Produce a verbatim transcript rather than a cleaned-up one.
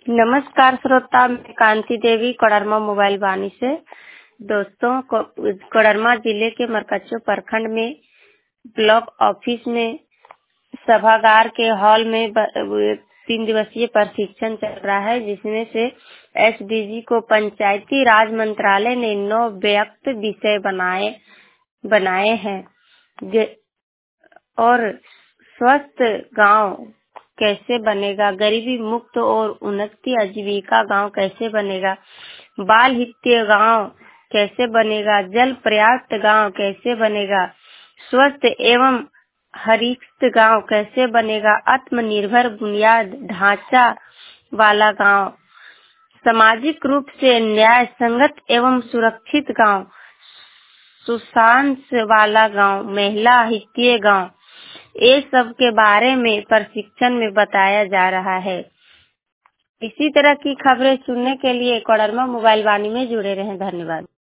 नमस्कार श्रोता, मैं कांति देवी कोडरमा मोबाइल वाणी से। दोस्तों, कोडरमा जिले के मरकच्चो प्रखंड में ब्लॉक ऑफिस में सभागार के हॉल में तीन दिवसीय प्रशिक्षण चल रहा है, जिसमें से एसडीजी को पंचायती राज मंत्रालय ने नौ व्यक्त विषय बनाए बनाए हैं और स्वस्थ गांव कैसे बनेगा, गरीबी मुक्त और उन्नति आजीविका गांव कैसे बनेगा, बाल हित गांव कैसे बनेगा, जल पर्याप्त गांव कैसे बनेगा, स्वस्थ एवं हरित गांव कैसे बनेगा, आत्मनिर्भर बुनियाद ढांचा वाला गांव, सामाजिक रूप से न्याय संगत एवं सुरक्षित गांव, सुशासन वाला गांव, महिला हितीय गांव, ये सब के बारे में प्रशिक्षण में बताया जा रहा है। इसी तरह की खबरें सुनने के लिए कोडरमा मोबाइल वाणी में जुड़े रहें। धन्यवाद।